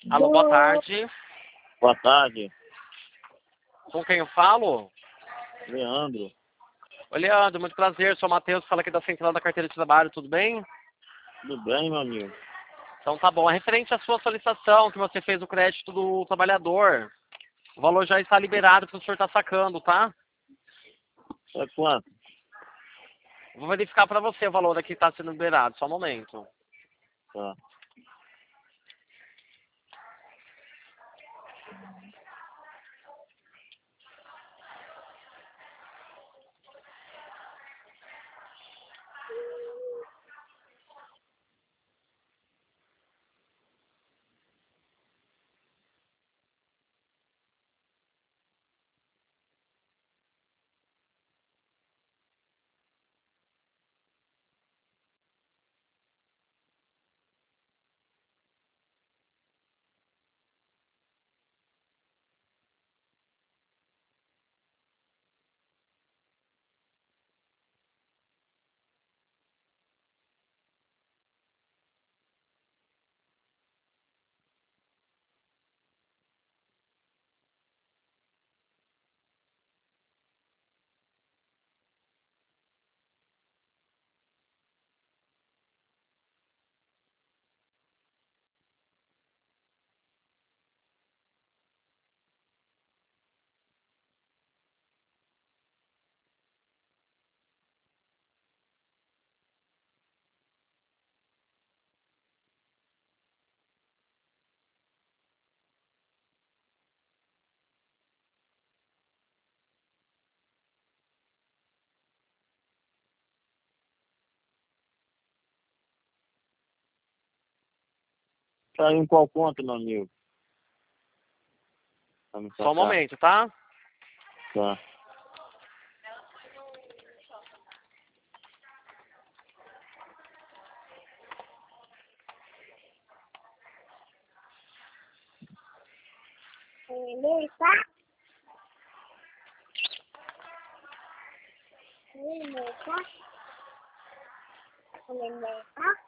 Alô, boa tarde. Boa tarde, Com quem eu falo? Leandro. Oi, Leandro, muito prazer. Sou o Matheus, fala aqui da Central da Carteira de Trabalho, tudo bem? Tudo bem, meu amigo? Então tá bom. É referente à sua solicitação que você fez o crédito do trabalhador. O valor já está liberado que o senhor está sacando, tá? É quanto? Vou verificar para você o valor aqui que está sendo liberado, só um momento. Tá. Saiu em qual conta, meu amigo? Pra me Só um sacar. momento, tá? Tá. Beleza? Beleza? Beleza?